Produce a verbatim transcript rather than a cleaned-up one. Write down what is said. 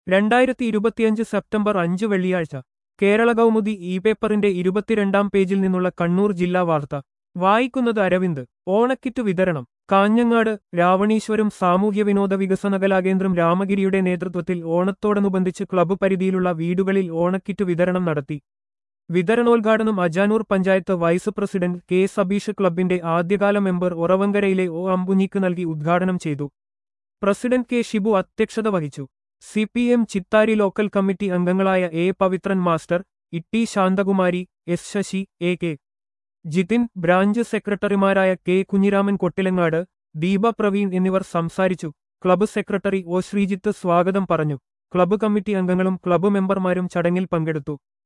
രണ്ടായിരത്തി ഇരുപത്തിയഞ്ച് സെപ്റ്റംബർ അഞ്ച് വെള്ളിയാഴ്ച കേരള കൗമുദി ഇ പേപ്പറിന്റെ ഇരുപത്തിരണ്ടാം പേജിൽ നിന്നുള്ള കണ്ണൂർ ജില്ലാ വാർത്ത വായിക്കുന്നത് അരവിന്ദ്. ഓണക്കിറ്റ് വിതരണം കാഞ്ഞങ്ങാട്. രാവണീശ്വരം സാമൂഹ്യ വിനോദ വികസന കലാകേന്ദ്രം രാമഗിരിയുടെ നേതൃത്വത്തിൽ ഓണത്തോടനുബന്ധിച്ച് ക്ലബ്ബ് പരിധിയിലുള്ള വീടുകളിൽ ഓണക്കിറ്റ് വിതരണം നടത്തി. വിതരണോദ്ഘാടനം Ajanur panchayat vice president K Sabeesh ക്ലബിന്റെ ആദ്യകാല മെമ്പർ ഒറവങ്കരയിലെ ഒ അമ്പുഞ്ഞിക്ക് നൽകി ഉദ്ഘാടനം ചെയ്തു. പ്രസിഡന്റ് കെ ഷിബു അധ്യക്ഷത വഹിച്ചു. C P M Chithari local committee അംഗങ്ങളായ A Pavithran master, Itty Santhakumari, S Sasi, A K Jithin, branch സെക്രട്ടറിമാരായ കെ കുഞ്ഞിരാമൻ കൊട്ടിലങ്ങാട്, ദീപ പ്രവീൺ എന്നിവർ സംസാരിച്ചു. ക്ലബ്ബ് സെക്രട്ടറി ഒ ശ്രീജിത്ത് സ്വാഗതം പറഞ്ഞു. ക്ലബ്ബ് കമ്മിറ്റി അംഗങ്ങളും ക്ലബ്ബ് മെമ്പർമാരും ചടങ്ങിൽ പങ്കെടുത്തു.